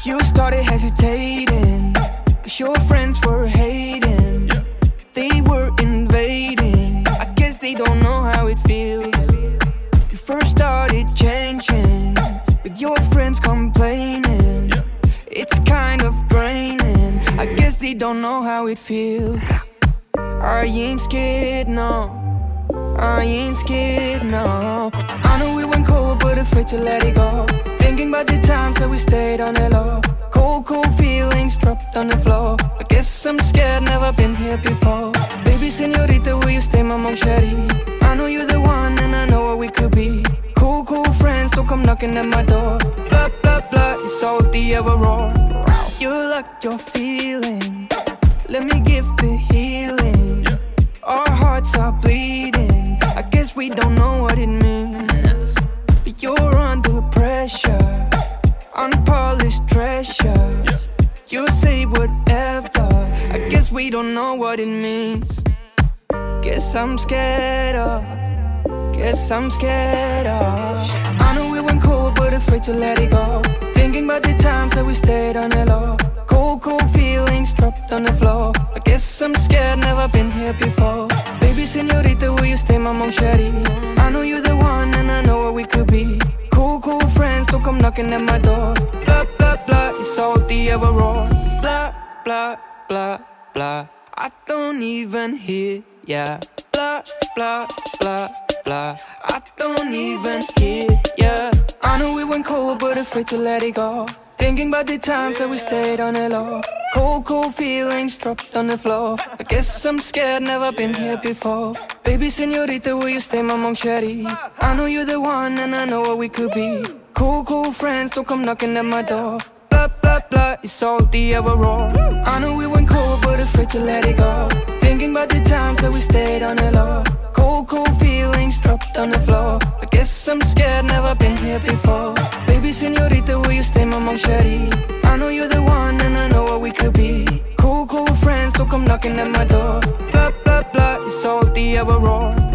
You started hesitating, cause your friends were hating. They were invading, I guess they don't know how it feels. You first started changing, with your friends complaining. It's kind of draining, I guess they don't know how it feels. I ain't scared, no, I ain't scared, no. I know we went cold, but afraid to let it go. Thinking about the times that we stayed on the low. Cold, cold feelings dropped on the floor. I guess I'm scared, never been here before. Baby señorita, will you stay my mom sherry? I know you're the one and I know what we could be. Cool, cool friends, don't come knocking at my door. Blah, blah, blah, it's all the ever roar. You locked your feeling, let me give the healing. Our hearts are bleeding, I guess we don't know what it means. You're under pressure, unpolished treasure. You say whatever, I guess we don't know what it means. Guess I'm scared of, guess I'm scared of. I know we went cold, but afraid to let it go. Thinking about the times that we stayed on the low. Cold, cold feelings dropped on the floor. I guess I'm scared, never been here before. Baby señorita, will you stay my mom sherry? I know you're the one and I know what we could be. Cool, cool friends, don't come knocking at my door. Blah, blah, blah, it's all the ever roar. Blah, blah, blah, blah, I don't even hear ya. Blah, blah, blah, blah, I don't even hear ya. I know we went cold, but afraid to let it go. Thinking about the times that we stayed on the low. Cold, cold feelings dropped on the floor. I guess I'm scared, never been here before. Baby señorita, will you stay my mom sherry? I know you're the one and I know what we could be. Cool, cool friends, don't come knocking at my door. Blah, blah, blah, it's all the ever roar. I know we went cold, but afraid to let it go. Thinking about the times that we stayed on the low. Cold, cold feelings dropped on the floor. I guess I'm scared, never been here before. Baby señorita, will you stay my mom sherry? I know you're the one and I know what we could be. Cool, cool friends, don't come knocking at my door. Blah, blah, blah, it's all the ever roar.